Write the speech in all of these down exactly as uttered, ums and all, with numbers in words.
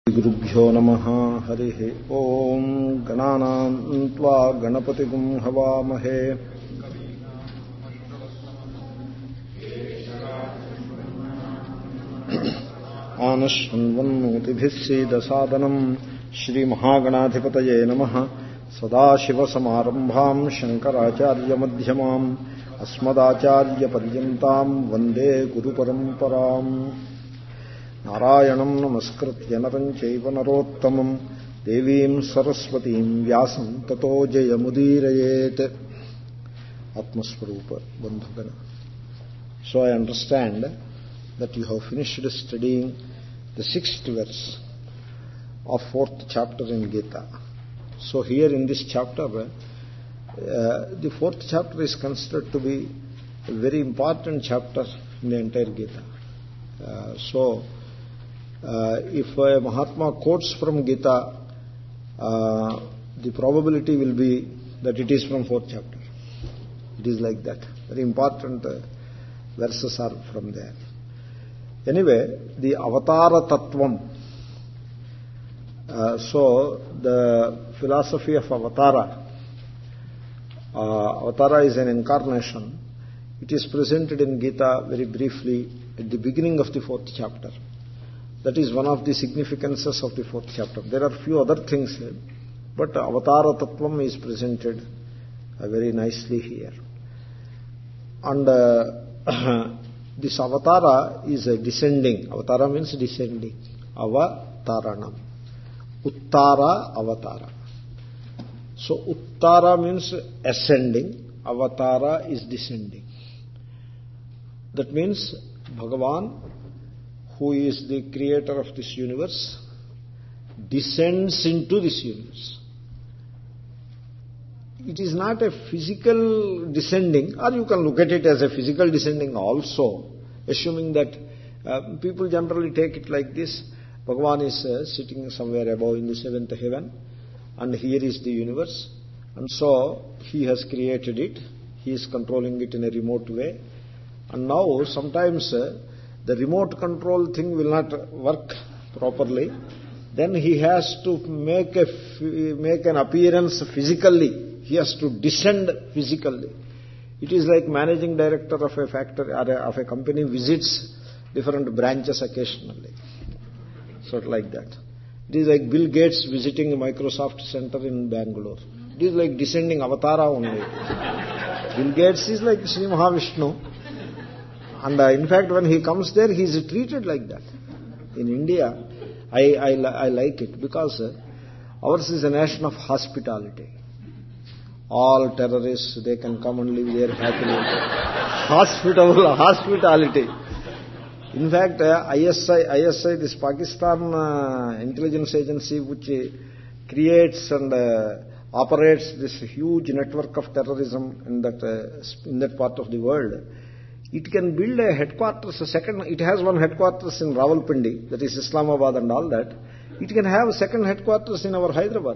गुरुभ्यो नमः हरिः ओम गणानां त्वा गणपतिगुं हवामहे आनश्वन्वन्नोतिभिः सीदसादनं श्रीमहागणाधिपतये नमः। सदाशिवसमारम्भां शङ्कराचार्यमध्यमाम् अस्मदाचार्यपर्यन्तां वन्दे गुरुपरम्पराम्। नारायणं नमस्कृत्य नरं चैव नरोत्तमं देवीं सरस्वतीं व्यासं ततो जयमुदीरयेत्। Atmaswarupa Bandhugana. So I understand that you have finished studying the sixth verse of fourth chapter in Gita. So here in this chapter, uh, the fourth chapter is considered to be a very important chapter in the entire Gita. Uh, so uh, if a Mahatma quotes from Gita, uh, the probability will be that it is from fourth chapter. It is like that. Very important uh, verses are from there. Anyway, the Avatara Tattvam. Uh, so, the philosophy of Avatara. Uh, Avatara is an incarnation. It is presented in Gita very briefly at the beginning of the fourth chapter. That is one of the significances of the fourth chapter. There are few other things here, but Avatara Tattvam is presented uh, very nicely here. And uh, this Avatara is a descending. Avatara means descending. Avataranam. Uttara Avatara. So Uttara means ascending. Avatara is descending. That means Bhagavan, who is the creator of this universe, descends into this universe. It is not a physical descending, or you can look at it as a physical descending also, assuming that uh, people generally take it like this. Bhagavan is uh, sitting somewhere above in the seventh heaven, and here is the universe, and so he has created it, he is controlling it in a remote way, and now sometimes uh, the remote control thing will not work properly, then he has to make a make an appearance physically. He has to descend physically. It is like managing director of a factory or of a company visits different branches occasionally. Sort of like that. It is like Bill Gates visiting a Microsoft center in Bangalore. It is like descending Avatara only. Bill Gates is like Sri Mahavishnu. And uh, in fact, when he comes there, he is treated like that. In India, I, I, I like it because uh, ours is a nation of hospitality. All terrorists, they can come and live there happily. Hospitable, hospitality. In fact, uh, I S I, I S I, this Pakistan uh, intelligence agency which uh, creates and uh, operates this huge network of terrorism in that, uh, in that part of the world, it can build a headquarters, a second, it has one headquarters in Rawalpindi, that is Islamabad and all that. It can have a second headquarters in our Hyderabad.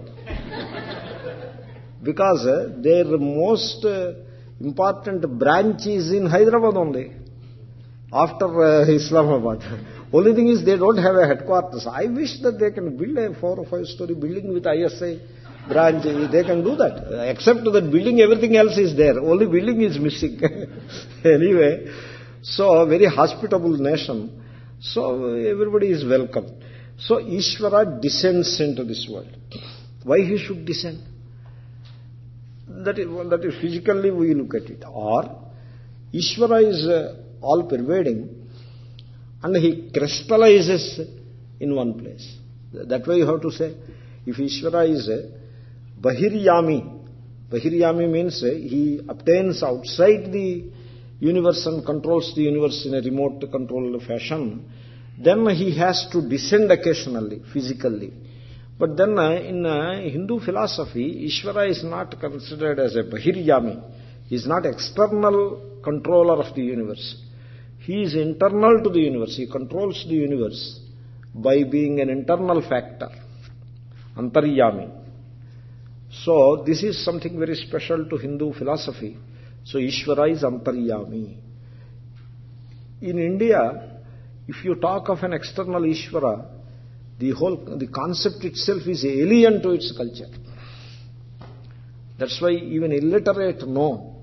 Because uh, their most uh, important branch is in Hyderabad only, after uh, Islamabad. Only thing is they don't have a headquarters. I wish that they can build a four or five story building with I S I branch. They can do that. Except that building, everything else is there. Only building is missing. Anyway, so a very hospitable nation. So everybody is welcome. So Ishvara descends into this world. Why he should descend? That is, that is physically we look at it. Or Ishvara is uh, all-pervading and he crystallizes in one place. That way you have to say, if Ishvara is uh, Bahiryami, Bahiryami means uh, he obtains outside the universe and controls the universe in a remote controlled fashion, then he has to descend occasionally, physically. But then uh, in uh, Hindu philosophy, Ishvara is not considered as a Bahiryami. He is not external controller of the universe. He is internal to the universe. He controls the universe by being an internal factor. Antaryami. So this is something very special to Hindu philosophy. So Ishvara is Antaryami. In India, if you talk of an external Ishvara, The whole, the concept itself is alien to its culture. That's why even illiterate know.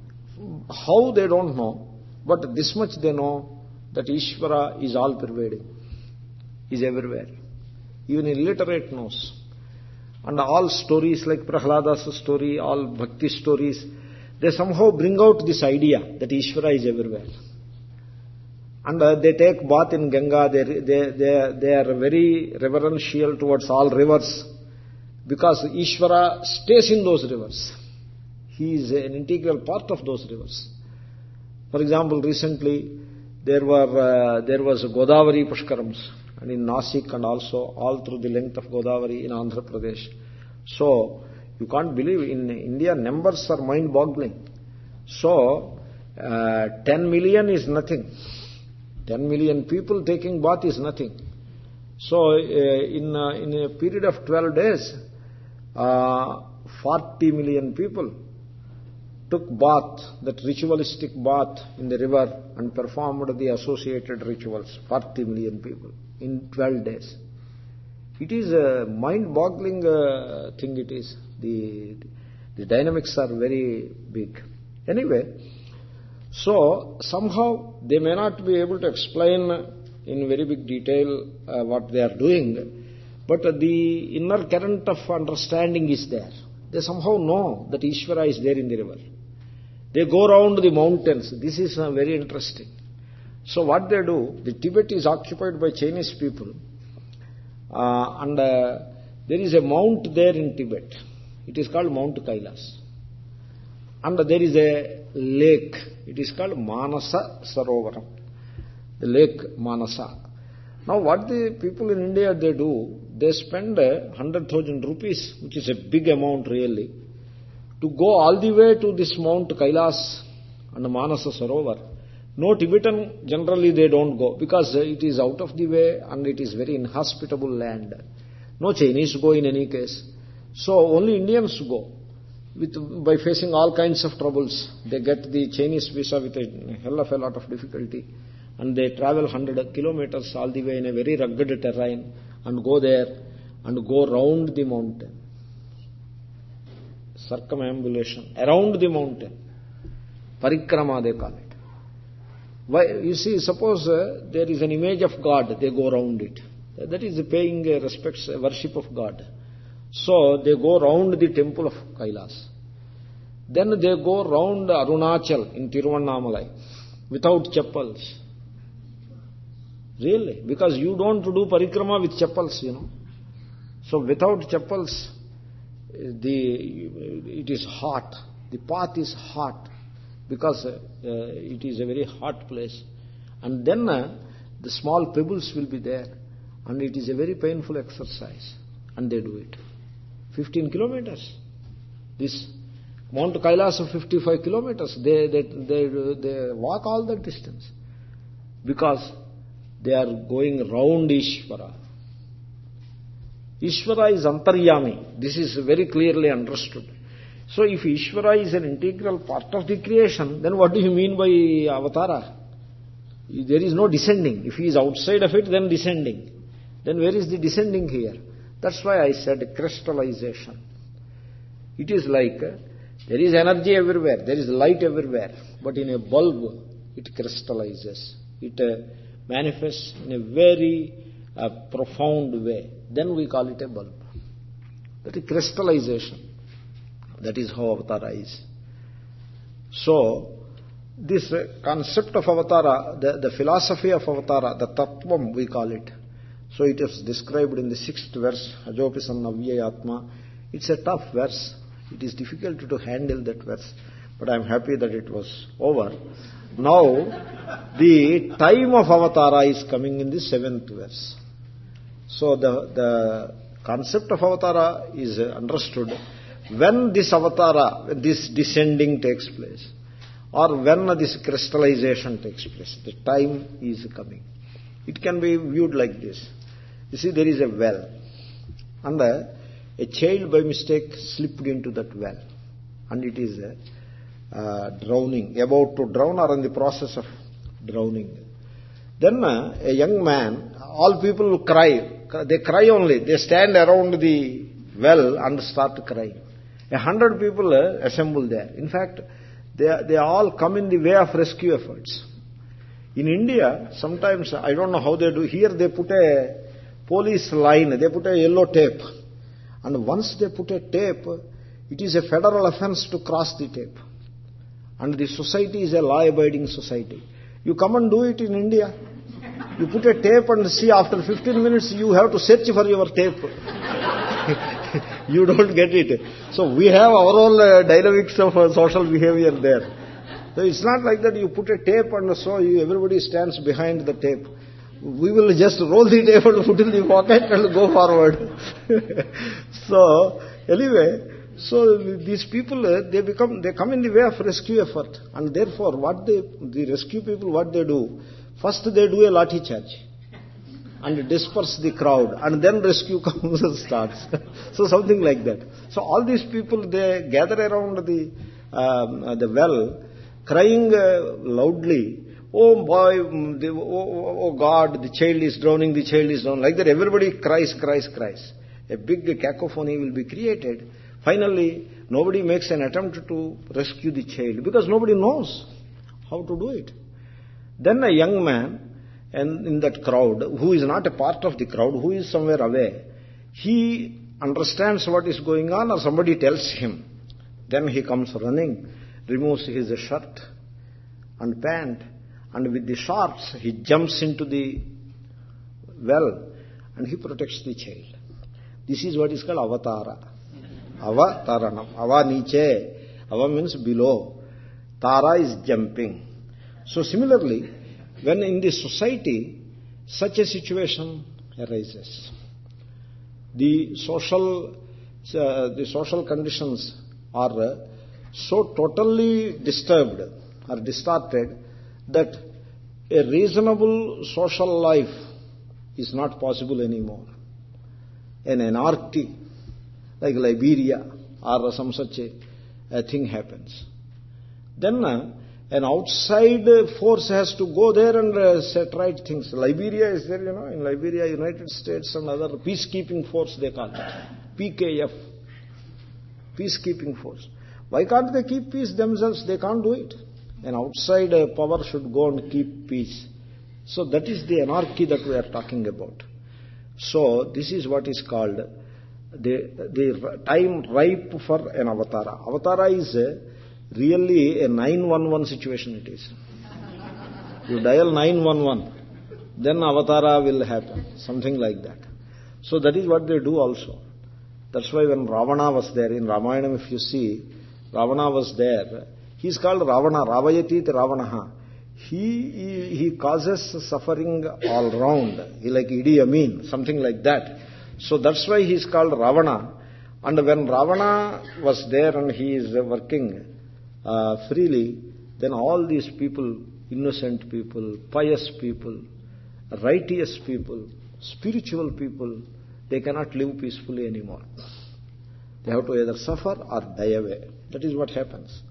How they don't know, but this much they know that Ishvara is all pervading, is everywhere. Even illiterate knows. And all stories like Prahlada's story, all bhakti stories, they somehow bring out this idea that Ishvara is everywhere. And uh, they take bath in Ganga, they, they, they, they are very reverential towards all rivers, because Ishvara stays in those rivers. He is an integral part of those rivers. For example, recently there were uh, there was Godavari Pushkarams, and in Nasik and also all through the length of Godavari in Andhra Pradesh. So you can't believe, in India numbers are mind-boggling. So uh, ten million is nothing. ten million people taking bath is nothing. So uh, in uh, in a period of twelve days, uh, forty million people took bath, that ritualistic bath in the river, and performed the associated rituals. forty million people in twelve days. It is a mind-boggling uh, thing it is. The, the dynamics are very big. Anyway, so somehow they may not be able to explain in very big detail uh, what they are doing, but uh, the inner current of understanding is there. They somehow know that Ishvara is there in the river. They go around the mountains. This is uh, very interesting. So what they do, the Tibet is occupied by Chinese people, uh, and uh, there is a mount there in Tibet. It is called Mount Kailas. And there is a lake. It is called Manasa Sarovaram. The lake Manasa. Now what the people in India, they do, they spend one hundred thousand rupees, which is a big amount really, to go all the way to this Mount Kailas and Manasa Sarovar. No Tibetan, generally they don't go, because it is out of the way and it is very inhospitable land. No Chinese go in any case. So only Indians go, with, by facing all kinds of troubles. They get the Chinese visa with a hell of a lot of difficulty, and they travel one hundred kilometers all the way in a very rugged terrain, and go there and go round the mountain. Circumambulation around the mountain. Parikrama they call it. Why, you see, suppose uh, there is an image of God, they go round it. That is paying uh, respects, uh, worship of God. So they go round the temple of Kailas. Then they go round Arunachal in Tiruvannamalai without chappals. Really? Because you don't do parikrama with chappals, you know. So without chappals, the, it is hot. The path is hot, because uh, it is a very hot place. And then uh, the small pebbles will be there, and it is a very painful exercise. And they do it. fifteen kilometers. This Mount Kailas of fifty-five kilometers. They, they, they, they walk all that distance, because they are going round Ishvara. Ishvara is Antaryami. This is very clearly understood. So if Ishvara is an integral part of the creation, then what do you mean by avatara? There is no descending. If he is outside of it, then descending. Then where is the descending here? That's why I said crystallization. It is like uh, there is energy everywhere, there is light everywhere, but in a bulb it crystallizes. It uh, manifests in a very uh, profound way. Then we call it a bulb. That is crystallization. That is how avatara is. So, this uh, concept of avatara, the, the philosophy of avatara, the tattvam we call it. So it is described in the sixth verse, Ajopi Sannavyayatma. It's a tough verse. It is difficult to handle that verse. But I am happy that it was over. Now, the time of avatara is coming in the seventh verse. So the, the concept of avatara is understood when this avatara, when this descending takes place, or when this crystallization takes place. The time is coming. It can be viewed like this. You see, there is a well, and a, a child by mistake slipped into that well, and it is uh, uh, drowning, about to drown or in the process of drowning. Then uh, a young man, all people will cry, they cry only. They stand around the well and start crying. A hundred people uh, assemble there. In fact, they, they all come in the way of rescue efforts. In India, sometimes, I don't know how they do, here they put a police line, they put a yellow tape. And once they put a tape, it is a federal offense to cross the tape. And the society is a law-abiding society. You come and do it in India. You put a tape and see after fifteen minutes you have to search for your tape. You don't get it. So we have our own uh, dynamics of uh, social behavior there. So it's not like that you put a tape and so you, everybody stands behind the tape. We will just roll the tape and put in the pocket and go forward. So anyway, so these people, uh, they become, they come in the way of rescue effort. And therefore what they, the rescue people, what they do, first they do a lathi charge and disperse the crowd, and then rescue comes and starts. So something like that. So all these people, they gather around the um, uh, the well, crying uh, loudly, oh boy, the, oh, oh, oh God, the child is drowning, the child is drowning. Like that everybody cries, cries, cries. A big cacophony will be created. Finally, nobody makes an attempt to rescue the child because nobody knows how to do it. Then a young man, and in that crowd, who is not a part of the crowd, who is somewhere away, he understands what is going on or somebody tells him. Then he comes running, removes his shirt and pant, and with the shorts he jumps into the well and he protects the child. This is what is called avatara. Avataranam. Ava niche. Ava means below. Tara is jumping. So similarly, when in the society such a situation arises, the social uh, the social conditions are uh, so totally disturbed or distorted that a reasonable social life is not possible anymore. An anarchy like Liberia or some such a, a thing happens. Then uh, an outside force has to go there and uh, set right things. Liberia is there, you know, in Liberia, United States and other peacekeeping force they call it. P K F. Peacekeeping force. Why can't they keep peace themselves? They can't do it. An outside uh, power should go and keep peace. So that is the anarchy that we are talking about. So this is what is called the, the time ripe for an avatara. Avatara is uh, really a nine one one situation it is. You dial nine one one, then avatara will happen. Something like that. So that is what they do also. That's why when Ravana was there, in Ramayana if you see, Ravana was there. He is called Ravana, Ravayatit Ravanaha. He, he, he causes suffering all round. He like Idi Amin, something like that. So that's why he is called Ravana. And when Ravana was there and he is working uh, freely, then all these people, innocent people, pious people, righteous people, spiritual people, they cannot live peacefully anymore. They have to either suffer or die away. That is what happens.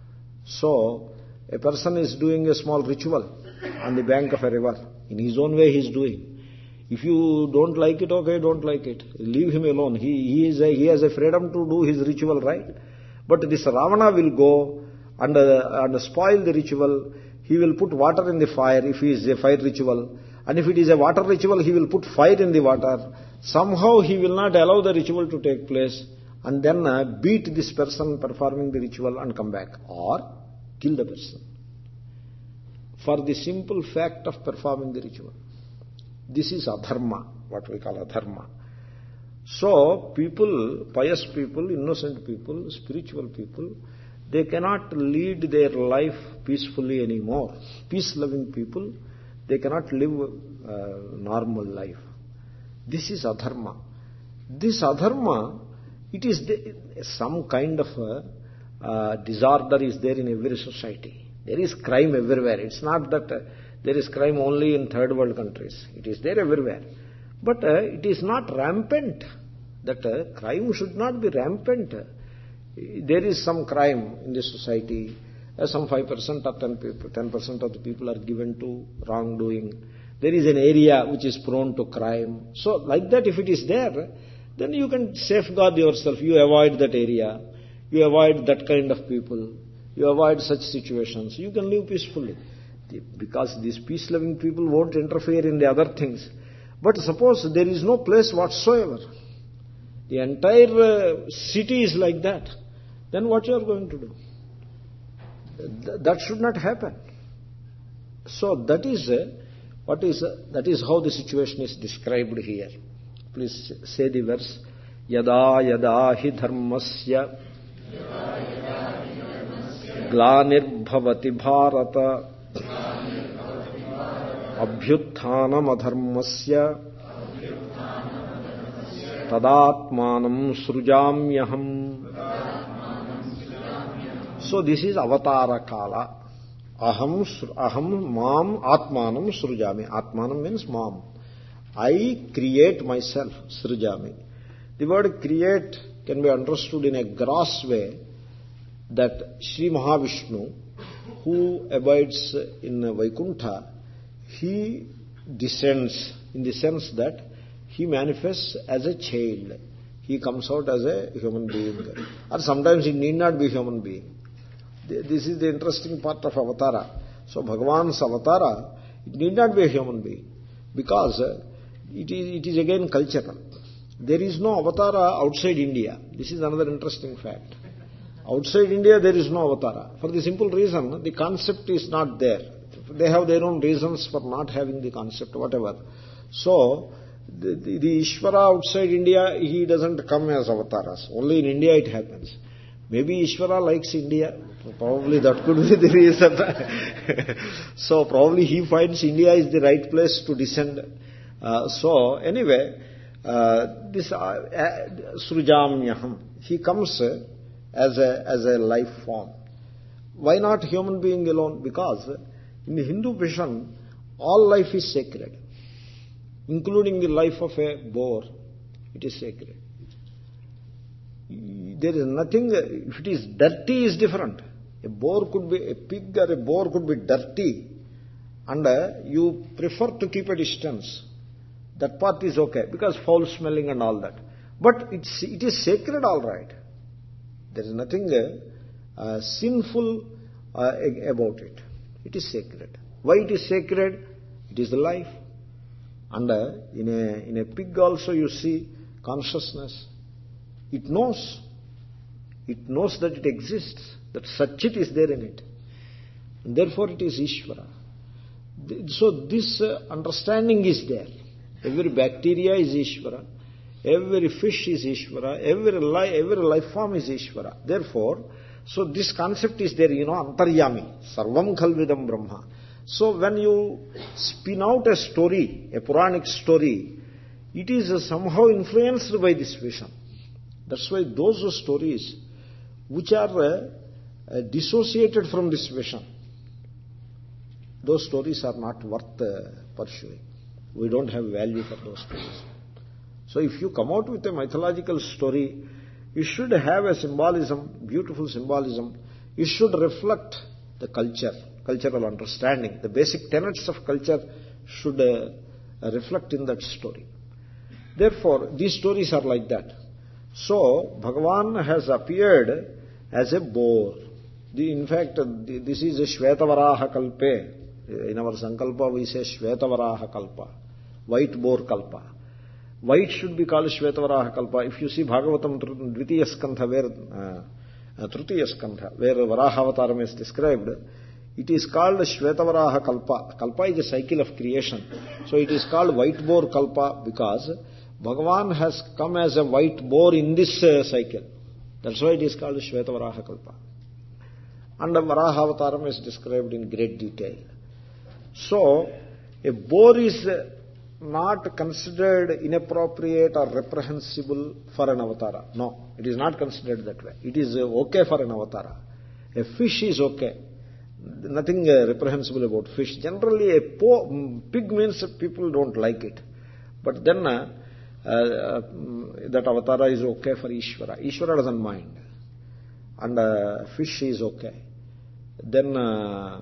So, a person is doing a small ritual on the bank of a river. In his own way he is doing. If you don't like it, okay, don't like it. Leave him alone. He, he, is a, he has a freedom to do his ritual, right? But this Ravana will go and, uh, and spoil the ritual. He will put water in the fire if he is a fire ritual. And if it is a water ritual, he will put fire in the water. Somehow he will not allow the ritual to take place. And then uh, beat this person performing the ritual and come back. Or kill the person. For the simple fact of performing the ritual. This is adharma, what we call adharma. So, people, pious people, innocent people, spiritual people, they cannot lead their life peacefully anymore. Peace-loving people, they cannot live uh, normal life. This is adharma. This adharma, it is the, some kind of a, uh, disorder is there in every society. There is crime everywhere. It's not that uh, there is crime only in third world countries. It is there everywhere. But uh, it is not rampant. That uh, crime should not be rampant. There is some crime in the society. Uh, some five percent or ten percent of the people are given to wrongdoing. there is an area which is prone to crime. So like that, if it is there, then you can safeguard yourself. You avoid that area. You avoid that kind of people. You avoid such situations. You can live peacefully. Because these peace-loving people won't interfere in the other things. But suppose there is no place whatsoever. The entire uh, city is like that. Then what you are going to do? Th- that should not happen. So that is uh, what is uh, that is how the situation is described here. Please say the verse. Yada yada hi dharmasya glanirbhavati bharata abhyuthanam adharmasya tadatmanam srujamyaham. So this is avatara kala. Aham, aham, mam, atmanam srujami. Atmanam means mam. I create myself, srujami. The word create can be understood in a gross way, that Sri Mahavishnu, who abides in Vaikuntha, he descends in the sense that he manifests as a child. He comes out as a human being. Or sometimes he need not be a human being. This is the interesting part of avatara. So Bhagavan's avatara, it need not be a human being, because it is, it is again cultural. There is no avatara outside India. This is another interesting fact. Outside India there is no avatara. For the simple reason, the concept is not there. They have their own reasons for not having the concept, whatever. So, the, the, the Ishvara outside India, he doesn't come as avatars. Only in India it happens. Maybe Ishvara likes India. Probably that could be the reason. So probably he finds India is the right place to descend. Uh, so anyway, uh, this uh, uh, Srujamyaham, he comes uh, as a as a life form. Why not human being alone? Because in the Hindu vision, all life is sacred, including the life of a boar. It is sacred. There is nothing, if it is dirty, is different. A boar could be, a pig or a boar could be dirty, and uh, you prefer to keep a distance. That part is okay, because foul smelling and all that. But it's, it is sacred, all right. There is nothing uh, uh, sinful uh, about it. It is sacred. Why it is sacred? It is the life. And uh, in a in a pig also you see consciousness. It knows. It knows that it exists, that Satchit is there in it. And therefore it is Ishvara. So this uh, understanding is there. Every bacteria is Ishvara. Every fish is Ishvara. Every, li- every life form is Ishvara. Therefore, so this concept is there, you know, Antaryami, Sarvam Khalvidam Brahma. So when you spin out a story, a Puranic story, it is uh, somehow influenced by this vision. That's why those stories which are uh, uh, dissociated from this vision, those stories are not worth uh, pursuing. We don't have value for those stories. So if you come out with a mythological story, you should have a symbolism, beautiful symbolism. You should reflect the culture, cultural understanding. The basic tenets of culture should uh, reflect in that story. Therefore, these stories are like that. So, Bhagavan has appeared as a boar. The, in fact, the, this is a Shvetavaraha Kalpe. In our Sankalpa, we say Shvetavaraha Kalpa, white boar Kalpa. White should be called Shvetavaraha Kalpa. If you see Bhagavatam Dvitiya Skandha, where, uh, Tritiya Skandha, where Varahavatam is described, it is called Shvetavaraha Kalpa. Kalpa is a cycle of creation. So it is called white boar Kalpa because Bhagavan has come as a white boar in this uh, cycle. That's why it is called Shvetavaraha Kalpa. And the Varahavatam is described in great detail. So, a boar is uh, not considered inappropriate or reprehensible for an avatara. No, it is not considered that way. It is uh, okay for an avatara. A fish is okay. Nothing uh, reprehensible about fish. Generally, a po- pig means people don't like it. But then, uh, Uh, that avatara is okay for Ishvara. Ishvara doesn't mind. And uh, fish is okay. Then uh,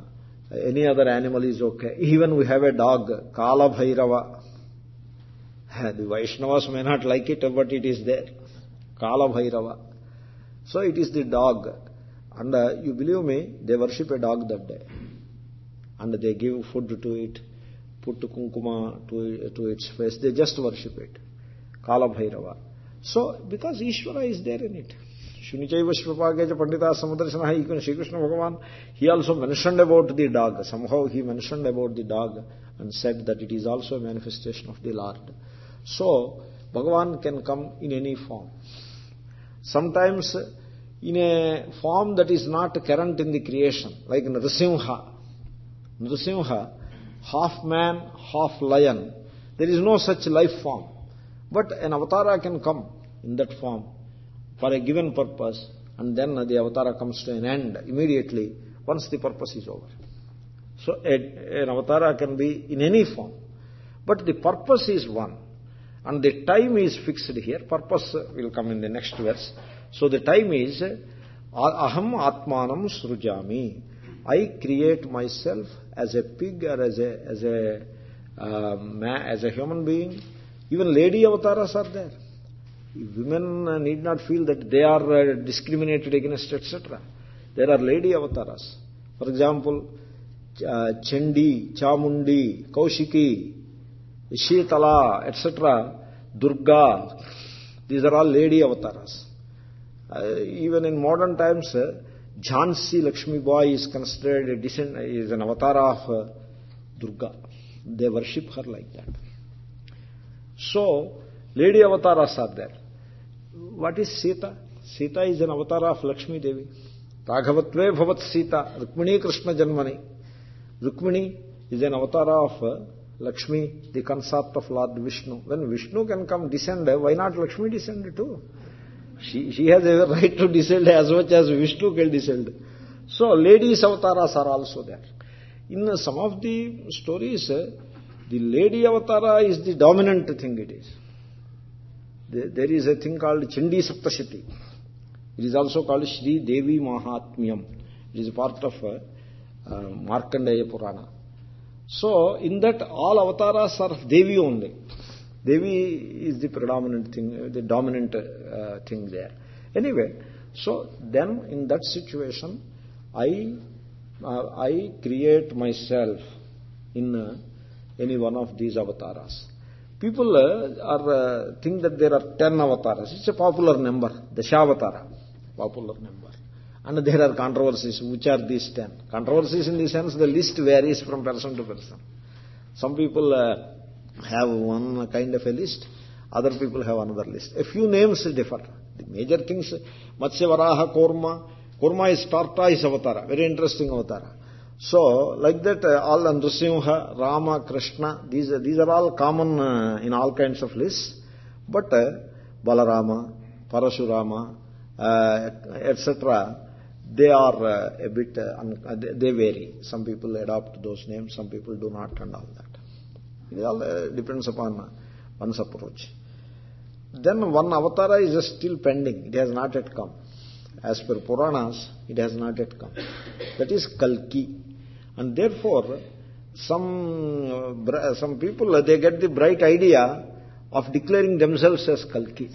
Any other animal is okay. Even we have a dog, Kala Bhairava. The Vaishnavas may not like it, but it is there. Kala Bhairava. So it is the dog. And uh, you believe me, they worship a dog that day. And they give food to it, put kunkuma to, to its face. They just worship it. Kala Bhairava. So, because Ishvara is there in it. Shunichaiva Shvapagaja Pandita Samadarshana, even Shri Krishna Bhagavan, he also mentioned about the dog. Somehow he mentioned about the dog and said that it is also a manifestation of the Lord. So, Bhagavan can come in any form. Sometimes in a form that is not current in the creation, like Nrsimha. Nrsimha, half man, half lion. There is no such life form. But an avatara can come in that form for a given purpose, and then the avatara comes to an end immediately once the purpose is over. So a, an avatara can be in any form. But the purpose is one. And the time is fixed here. Purpose will come in the next verse. So the time is aham atmanam srujami. I create myself as a pig or as a as a uh, man, as a human being. Even lady avatars are there. Women need not feel that they are discriminated against, et cetera. There are lady avatars. For example, uh, Chandi, Chamundi, Kaushiki, Shitala, et cetera, Durga, these are all lady avatars. Uh, even in modern times, uh, Jhansi Lakshmi Bai is considered a descend, is an avatar of uh, Durga. They worship her like that. So, lady avatars are there. What is Sita? Sita is an avatar of Lakshmi Devi. Raghavatve bhavat Sita, Rukmini Krishna Janmani. Rukmini is an avatar of uh, Lakshmi, the consort of Lord Vishnu. When Vishnu can come descend, why not Lakshmi descend too? She, she has a right to descend as much as Vishnu can descend. So, ladies avatars are also there. In uh, some of the stories, uh, the lady avatara is the dominant thing it is. There is a thing called Chandi Saptashati. It is also called Shri Devi Mahatmyam. It is a part of uh, uh, Markandeya Purana. So, in that all avatars are of Devi only. Devi is the predominant thing, the dominant uh, thing there. Anyway, so then in that situation, I uh, I create myself in uh, any one of these avatars. People uh, are uh, think that there are ten avatars. It's a popular number, the Dashavatara, popular number. And there are controversies. Which are these ten? Controversies in the sense the list varies from person to person. Some people uh, have one kind of a list, other people have another list. A few names differ. The major things, Matsya Varaha Kurma. Kurma is tortoise avatara, very interesting avatara. So, like that, uh, all Nrsimha, Rama, Krishna, these, these are all common uh, in all kinds of lists. But uh, Balarama, Parashurama, uh, et cetera, they are uh, a bit, uh, un- they vary. Some people adopt those names, some people do not, and all that. It all uh, depends upon uh, one's approach. Then one avatara is still pending. It has not yet come. As per Puranas, it has not yet come. That is Kalki. And therefore, some uh, some people, uh, they get the bright idea of declaring themselves as Kalki.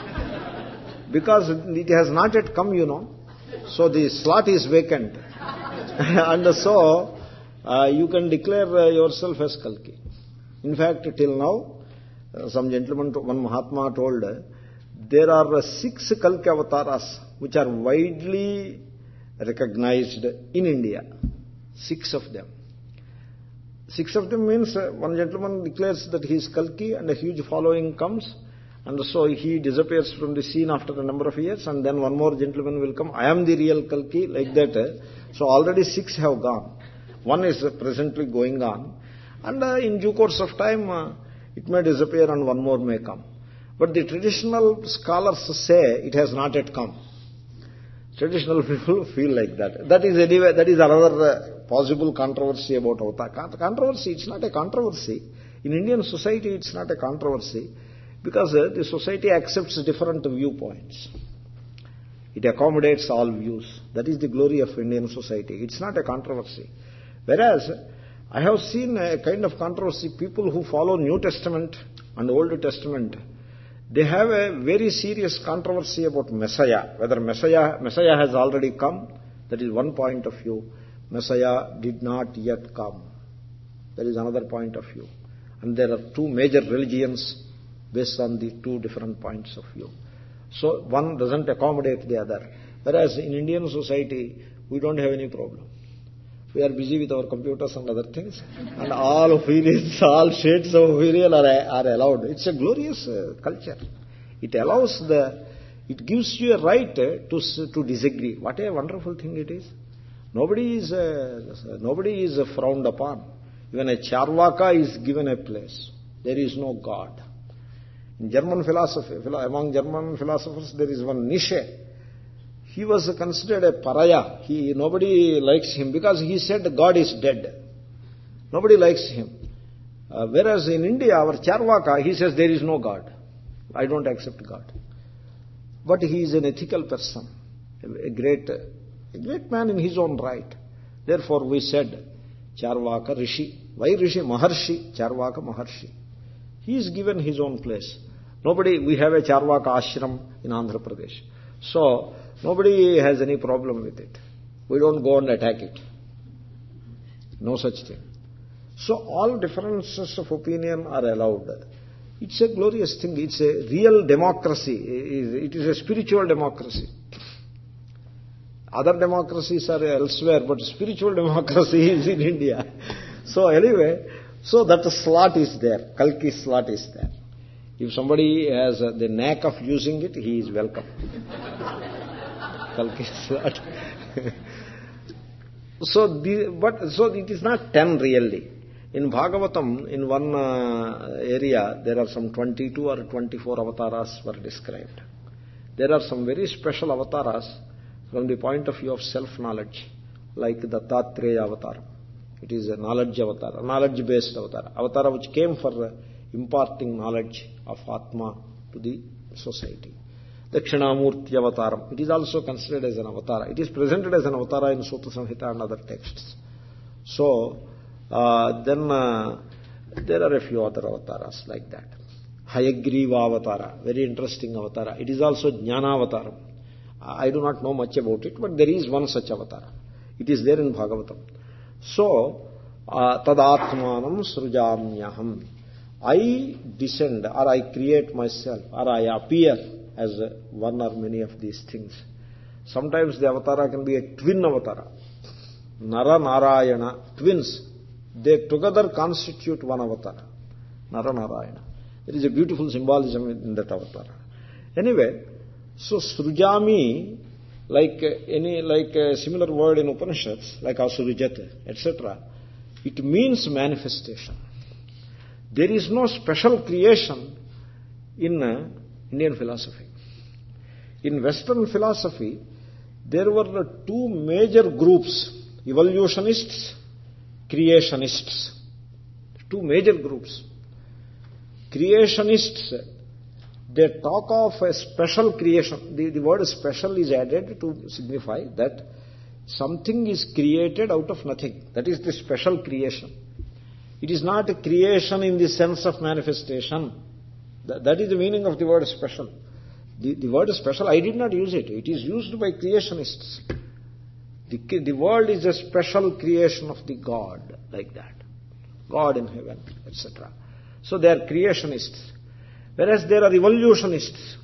Because it has not yet come, you know. So the slot is vacant. And so, uh, you can declare uh, yourself as Kalki. In fact, till now, uh, some gentleman, one Mahatma told, uh, there are uh, six Kalki avatars which are widely recognized in India. Six of them. Six of them means uh, one gentleman declares that he is Kalki and a huge following comes, and so he disappears from the scene after a number of years, and then one more gentleman will come, I am the real Kalki, like that. Uh, so already six have gone. One is uh, presently going on, and uh, in due course of time uh, it may disappear and one more may come. But the traditional scholars say it has not yet come. Traditional people feel like that. That is anyway, that is another uh, possible controversy about avatar. Controversy, it's not a controversy. In Indian society, it's not a controversy because uh, the society accepts different viewpoints. It accommodates all views. That is the glory of Indian society. It's not a controversy. Whereas, I have seen a kind of controversy, people who follow New Testament and Old Testament, they have a very serious controversy about Messiah, whether Messiah, Messiah has already come, that is one point of view. Messiah did not yet come. There is another point of view. And there are two major religions based on the two different points of view. So one doesn't accommodate the other. Whereas in Indian society, we don't have any problem. We are busy with our computers and other things, and all opinions, all shades of opinion are, are allowed. It's a glorious uh, culture. It allows the, it gives you a right uh, to to disagree. What a wonderful thing it is. Nobody is uh, nobody is uh, frowned upon. Even a Charvaka is given a place. There is no God. In German philosophy, among German philosophers, there is one Nietzsche. He was considered a pariah. He, nobody likes him because he said God is dead. Nobody likes him. Uh, whereas in India, our Charvaka, he says there is no God. I don't accept God. But he is an ethical person, a great, a great man in his own right. Therefore we said Charvaka Rishi. Why Rishi? Maharshi. Charvaka Maharshi. He is given his own place. Nobody, we have a Charvaka ashram in Andhra Pradesh. So, nobody has any problem with it. We don't go and attack it. No such thing. So all differences of opinion are allowed. It's a glorious thing. It's a real democracy. It is a spiritual democracy. Other democracies are elsewhere, but spiritual democracy is in India. So anyway, so that slot is there. Kalki slot is there. If somebody has the knack of using it, he is welcome. so, the, but so it is not ten really. In Bhagavatam, in one uh, area, there are some twenty-two or twenty-four avatars were described. There are some very special avatars from the point of view of self-knowledge, like the Dattatreya avatar. It is a knowledge avatar, a knowledge-based avatar, avatar which came for uh, imparting knowledge of Atma to the society. Dakshinamurti avataram. It is also considered as an avatar. It is presented as an avatar in Sutta Samhita and other texts. So, uh, then uh, there are a few other avatars like that. Hayagriva avatara, very interesting avatara. It is also Jnana avataram. I do not know much about it, but there is one such avatar. It is there in Bhagavatam. So, uh, tadatmanam srujamyaham. I descend or I create myself or I appear as one or many of these things. Sometimes the avatara can be a twin avatara. Nara Narayana, twins. They together constitute one avatara. Nara Narayana. There is a beautiful symbolism in that avatara. Anyway, so Srujami, like any like a similar word in Upanishads, like Asurujat, et cetera, it means manifestation. There is no special creation in uh, Indian philosophy. In Western philosophy, there were two major groups, evolutionists, creationists. Two major groups. Creationists, they talk of a special creation. The, the word special is added to signify that something is created out of nothing. That is the special creation. It is not a creation in the sense of manifestation. That, that is the meaning of the word special. The, the word special, I did not use it. It is used by creationists. The, the world is a special creation of the God, like that. God in heaven, et cetera. So they are creationists. Whereas there are evolutionists.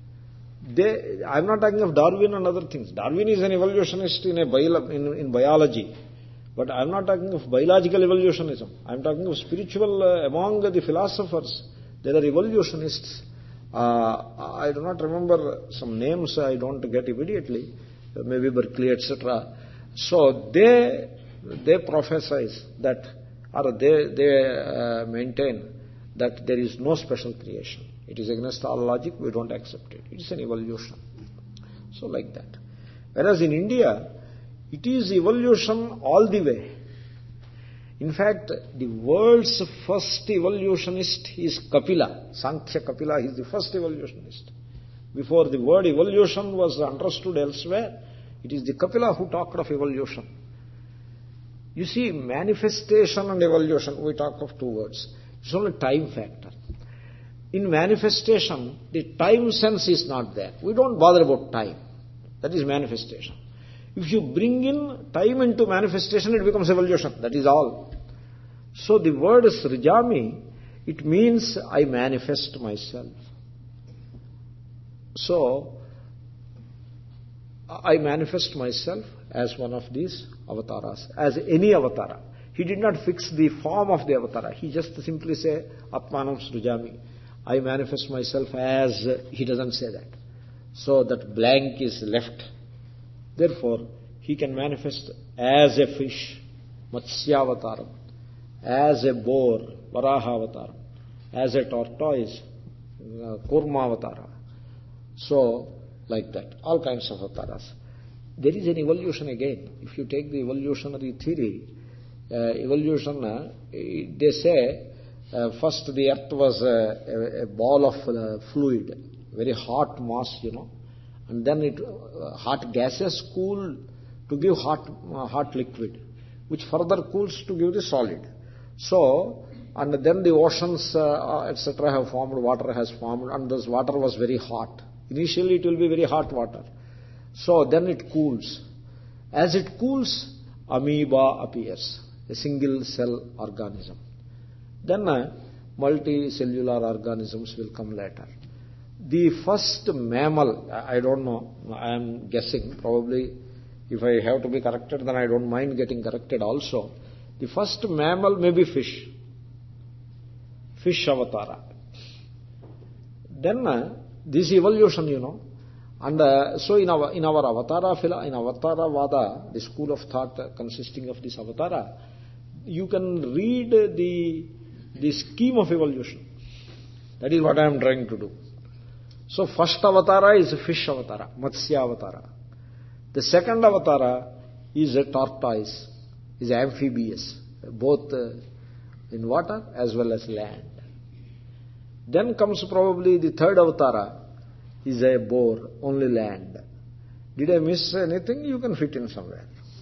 They, I'm not talking of Darwin and other things. Darwin is an evolutionist in, a bio, in, in biology. But I'm not talking of biological evolutionism. I'm talking of spiritual, uh, among the philosophers, there are evolutionists. Uh, I do not remember some names, I don't get immediately, uh, maybe Berkeley, et cetera. So they, they prophesize that, or they, they uh, maintain that there is no special creation. It is against all logic, we don't accept it. It is an evolution. So like that. Whereas in India, it is evolution all the way. In fact, the world's first evolutionist is Kapila. Sankhya Kapila is the first evolutionist. Before the word evolution was understood elsewhere, it is the Kapila who talked of evolution. You see, manifestation and evolution, we talk of two words. It's only time factor. In manifestation, the time sense is not there. We don't bother about time. That is manifestation. If you bring in time into manifestation, it becomes evolution. That is all. So the word Srijami, it means I manifest myself. So, I manifest myself as one of these avatars, as any avatara. He did not fix the form of the avatara. He just simply say, Atmanam Srijami. I manifest myself as, he doesn't say that. So that blank is left. Therefore, he can manifest as a fish, Matsyavataram, as a boar, Varahavataram, as a tortoise, uh, Kurmavatara. So, like that, all kinds of avatars. There is an evolution again. If you take the evolutionary theory, uh, evolution, uh, they say, uh, first the earth was a, a, a ball of uh, fluid, very hot mass, you know, and then it, uh, hot gases cool to give hot, uh, hot liquid, which further cools to give the solid. So, and then the oceans, uh, et cetera have formed, water has formed, and this water was very hot. Initially it will be very hot water. So then it cools. As it cools, amoeba appears, a single cell organism. Then uh, multicellular organisms will come later. The first mammal, I don't know, I am guessing, probably if I have to be corrected, then I don't mind getting corrected also. The first mammal may be fish. Fish avatara. Then uh, this evolution, you know, and uh, so in our in our avatara in avatara vada, the school of thought uh, consisting of this avatara, you can read the the scheme of evolution. That is what I am trying to do. So first avatara is a fish avatara, Matsya avatara. The second avatara is a tortoise, is amphibious, both uh, in water as well as land. Then comes probably the third avatara, is a boar, only land. Did I miss anything? You can fit in somewhere.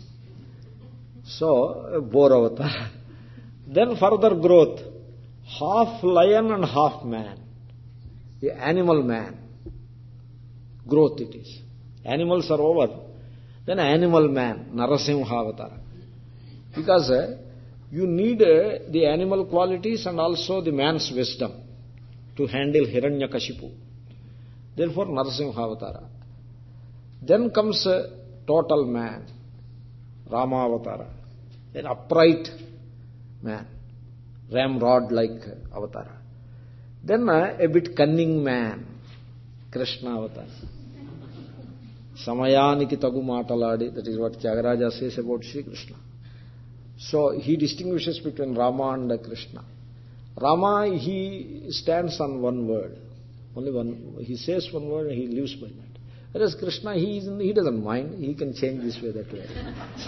So, boar avatar. Then further growth, half lion and half man. The animal man. Growth it is. Animals are over. Then animal man, Narasimha avatar. Because uh, you need uh, the animal qualities and also the man's wisdom to handle Hiranyakashipu. Therefore, Narasimha avatara. Then comes a total man, Rama avatara. An upright man, ramrod-like avatara. Then uh, a bit cunning man, Krishna avatara. Samayaniki tagu maataladi, that is what Tyagaraja says about Sri Krishna. So, he distinguishes between Rama and Krishna. Rama, he stands on one word. Only one, he says one word and he lives by that. Whereas Krishna, he, is, he doesn't mind. He can change this way, that way.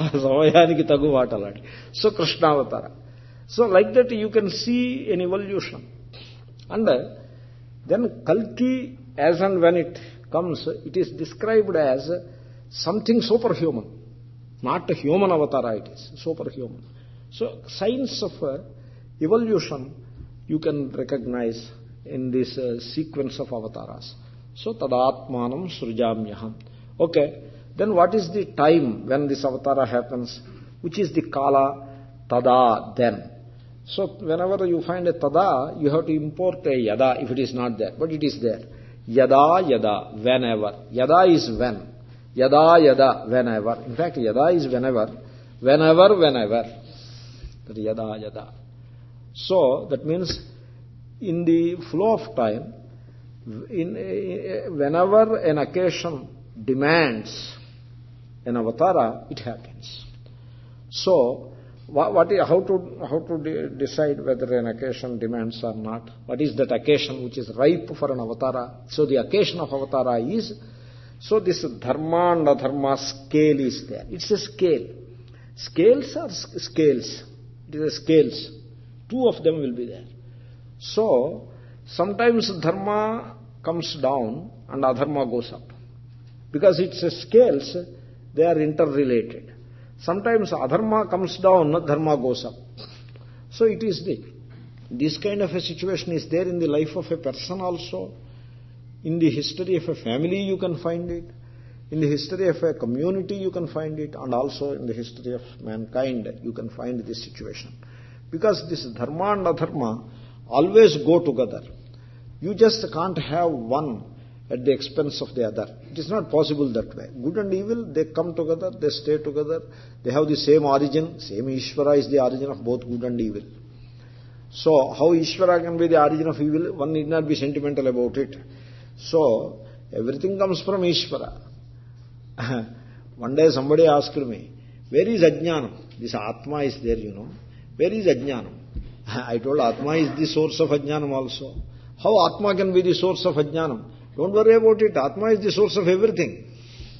So Krishna avatara. So like that you can see an evolution. And uh, then Kalki, as and when it comes, it is described as something superhuman. Not a human avatara it is, superhuman. So signs of uh, evolution you can recognize in this uh, sequence of avatars. So, tadatmanam srujamyaham. Okay, then what is the time when this avatara happens? Which is the kala, tada, then. So, whenever you find a tada, you have to import a yada if it is not there. But it is there. Yada, yada, whenever. Yada is when. Yada, yada, whenever. In fact, yada is whenever. Whenever, whenever. That is yada, yada. So, that means in the flow of time, in, uh, whenever an occasion demands an avatara, it happens. So, what, what is, how to how to de- decide whether an occasion demands or not? What is that occasion which is ripe for an avatara? So, the occasion of avatara is, so this dharma and adharma scale is there. It's a scale. Scales are scales. It is a scales. Two of them will be there. So, sometimes dharma comes down and adharma goes up. Because it's a scales, they are interrelated. Sometimes adharma comes down, dharma goes up. So it is the, this kind of a situation is there in the life of a person also. In the history of a family you can find it. In the history of a community you can find it. And also in the history of mankind you can find this situation. Because this dharma and adharma always go together. You just can't have one at the expense of the other. It is not possible that way. Good and evil, they come together, they stay together, they have the same origin. Same Ishvara is the origin of both good and evil. So, how Ishvara can be the origin of evil? One need not be sentimental about it. So, everything comes from Ishvara. One day somebody asked me, where is Ajnanam? This Atma is there, you know. Where is Ajnanam? I told Atma is the source of Ajnanam also. How Atma can be the source of Ajnanam? Don't worry about it. Atma is the source of everything.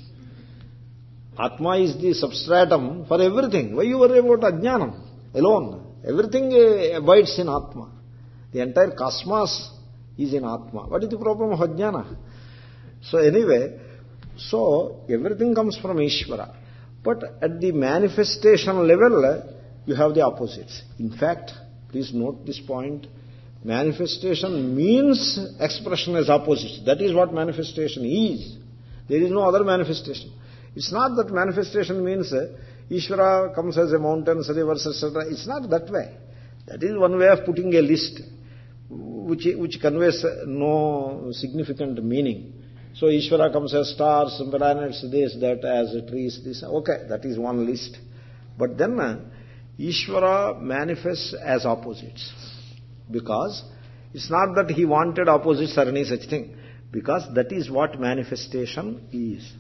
Atma is the substratum for everything. Why you worry about Ajnanam alone? Everything abides in Atma. The entire cosmos is in Atma. What is the problem of Ajnana? So anyway, so everything comes from Ishvara. But at the manifestation level, you have the opposites. In fact, please note this point. Manifestation means expression as opposites. That is what manifestation is. There is no other manifestation. It's not that manifestation means uh, Ishvara comes as a mountain, rivers, et cetera. It's not that way. That is one way of putting a list which, which conveys no significant meaning. So Ishvara comes as stars, planets, this, that, as trees, this. Okay, that is one list. But then uh, Ishvara manifests as opposites. Because it's not that he wanted opposites or any such thing. Because that is what manifestation is.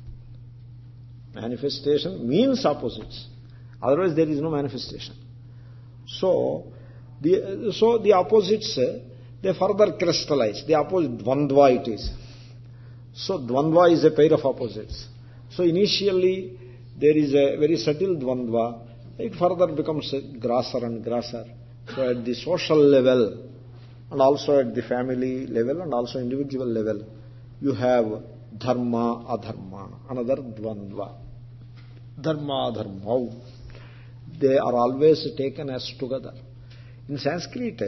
Manifestation means opposites. Otherwise there is no manifestation. So the, so the opposites, they further crystallize. The opposite, dvandva it is. So dvandva is a pair of opposites. So initially there is a very subtle dvandva. It further becomes grosser and grosser. So at the social level and also at the family level and also individual level, you have dharma, adharma, another dvandva. Dharma, adharma. They are always taken as together. In Sanskrit,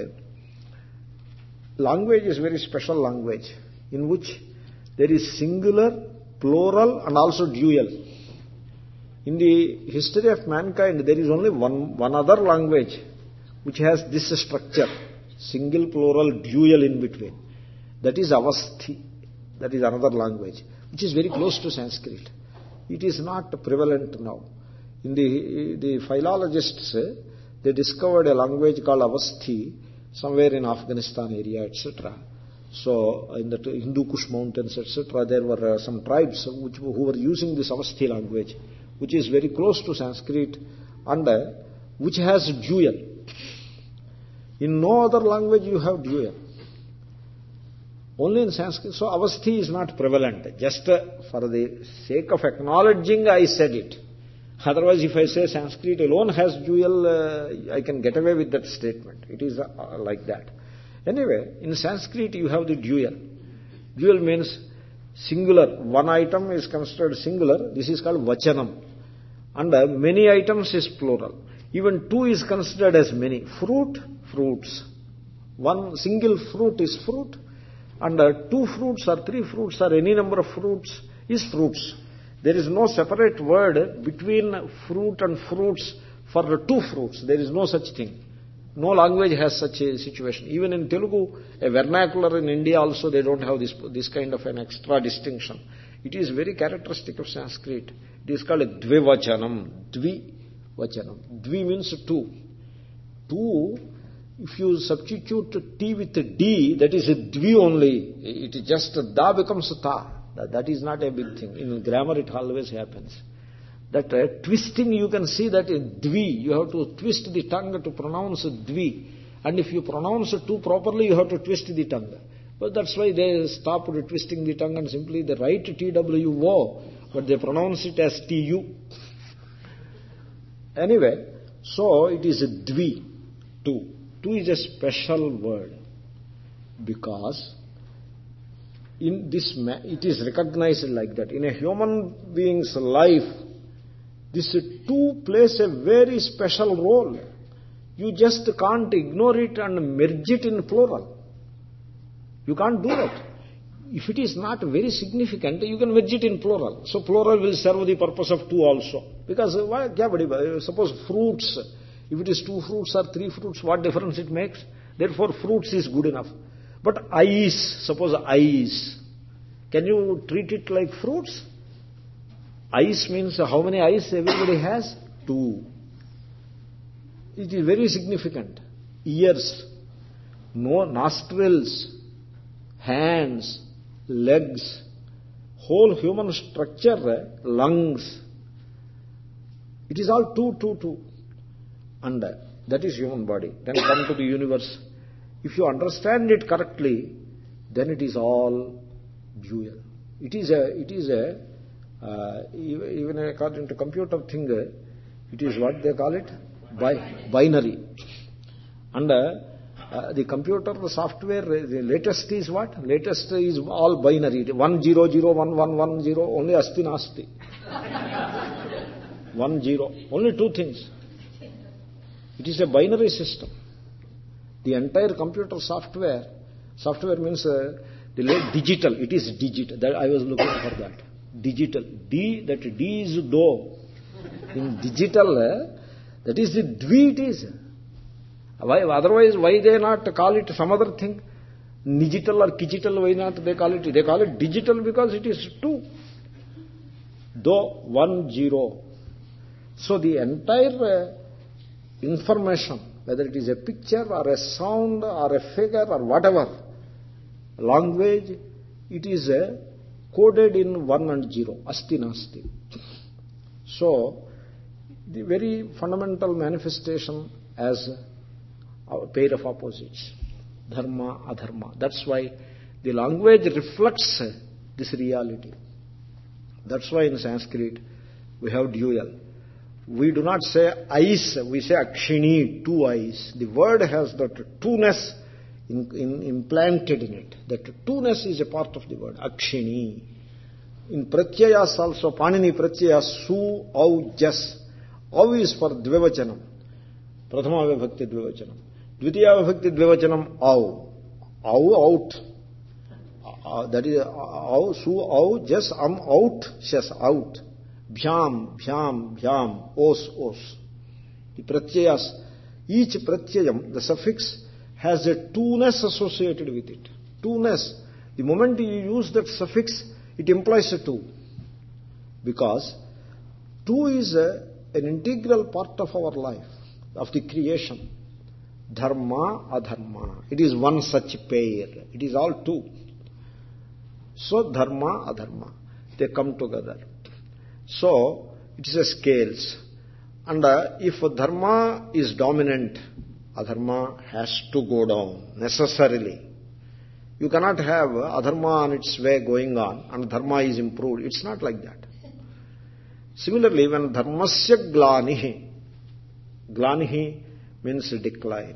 language is very special language in which there is singular, plural and also dual. In the history of mankind, there is only one, one other language which has this structure, single, plural, dual in between. That is Avasthi. That is another language, which is very close to Sanskrit. It is not prevalent now. In the, the philologists, they discovered a language called Avasthi somewhere in Afghanistan area, et cetera. So, in the Hindu Kush mountains, et cetera, there were uh, some tribes which, who were using this Avasthi language, which is very close to Sanskrit and uh, which has dual. In no other language you have dual. Only in Sanskrit. So Avasthi is not prevalent. Just uh, for the sake of acknowledging, I said it. Otherwise, if I say Sanskrit alone has dual, uh, I can get away with that statement. It is uh, like that. Anyway, in Sanskrit you have the dual. Dual means singular. One item is considered singular. This is called vachanam. And uh, many items is plural. Even two is considered as many. Fruit, fruits. One single fruit is fruit. And uh, two fruits or three fruits or any number of fruits is fruits. There is no separate word between fruit and fruits for the two fruits. There is no such thing. No language has such a situation. Even in Telugu, a vernacular in India also, they don't have this, this kind of an extra distinction. It is very characteristic of Sanskrit. It is called dvivachanam. Dvivachanam. Dvi means two. Two, if you substitute T with D, that is a dvi only. It is just da becomes ta. That is not a big thing. In grammar it always happens. That uh, twisting, you can see that in dvi, you have to twist the tongue to pronounce dvi. And if you pronounce it too properly, you have to twist the tongue. But that's why they stopped twisting the tongue and simply they write T W O, but they pronounce it as T U. Anyway, so it is a dvi, two. Two is a special word because in this, it is recognized like that. In a human being's life, This two plays a very special role. You just can't ignore it and merge it in plural. You can't do that. If it is not very significant, you can merge it in plural. So plural will serve the purpose of two also. Because suppose fruits, if it is two fruits or three fruits, what difference it makes? Therefore fruits is good enough. But eyes, suppose eyes, can you treat it like fruits? Eyes means how many eyes everybody has? Two. It is very significant. Ears, no nostrils, hands, legs, whole human structure, lungs. It is all two, two, two. And that is human body. Then come to the universe. If you understand it correctly, then it is all dual. It is a, it is a, uh, even according to computer thing, it is what they call it? Bi- binary. And uh, uh, the computer, the software, the latest is what? Latest is all binary. One zero zero one one one zero. Only asti nasti. One zero. Only two things. It is a binary system. The entire computer software, software means uh, the late digital. It is digital. That I was looking for that. Digital. D. That D is do. In digital, uh, that is the dvi it is. Why, otherwise, why they not call it some other thing? Nigital or kigital, why not they call it? They call it digital because it is two. Do, one, zero. So the entire uh, information, whether it is a picture or a sound or a figure or whatever, language, it is uh, coded in one and zero, asti nasti. So, the very fundamental manifestation as a pair of opposites, dharma, adharma. That's why the language reflects this reality. That's why in Sanskrit we have dual. We do not say eyes, we say akshini, two eyes. The word has that two-ness in, in, implanted in it. That two-ness is a part of the word, akshini. In pratyayas also, Panini pratyaya, su, au, jas. Au is for dvivachanam. Prathama vibhakti dvivachanam. Dvitiya vibhakti dvivachanam, au. Au, out. Uh, that is, uh, au, su, au, jas, am, out, shas, out. Bhyam, bhyam, bhyam, os, os. The pratyayas, each pratyayam, the suffix, has a two-ness associated with it. Two-ness. The moment you use that suffix, it implies a two. Because two is a, an integral part of our life, of the creation. Dharma, adharma. It is one such pair. It is all two. So, dharma, adharma. They come together. So, it is a scales. And uh, if dharma is dominant, adharma has to go down, necessarily. You cannot have adharma on its way going on, and dharma is improved. It's not like that. Similarly, when dharmasya glanihi, glanihi means decline.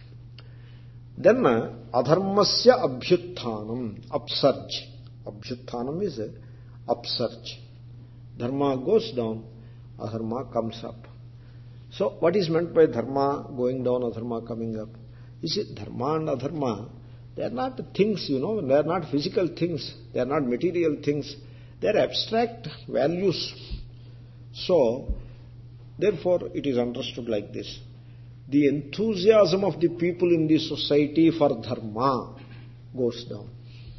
Then uh, adharmasya abhyutthanam, upsurge. Abhyutthanam is uh, upsurge. Dharma goes down, adharma comes up. So, what is meant by dharma going down, adharma coming up? You see, dharma and adharma, they are not things, you know, they are not physical things, they are not material things, they are abstract values. So, therefore, it is understood like this. The enthusiasm of the people in the society for dharma goes down.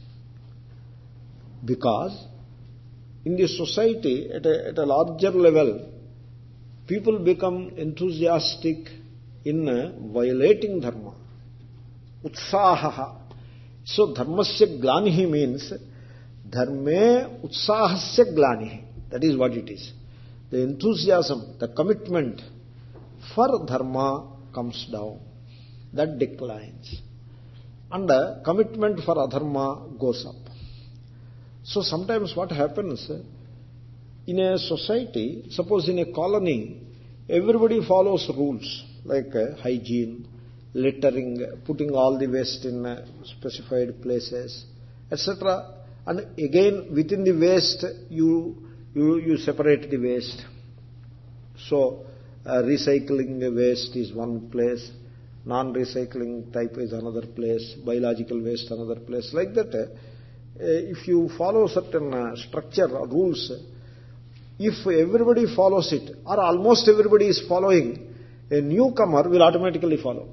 Because in the society, at a, at a larger level, people become enthusiastic in uh, violating dharma. Utsahaha. So, dharmasya glanihi means dharme utsahasya glanihi. That is what it is. The enthusiasm, the commitment for dharma comes down. That declines. And the commitment for adharma goes up. So sometimes what happens, in a society, suppose in a colony, everybody follows rules like uh, hygiene, littering, putting all the waste in uh, specified places, et cetera. And again, within the waste, you, you, you separate the waste. So, uh, recycling waste is one place, non-recycling type is another place, biological waste another place. Like that, uh, if you follow certain uh, structure or rules, if everybody follows it, or almost everybody is following, a newcomer will automatically follow.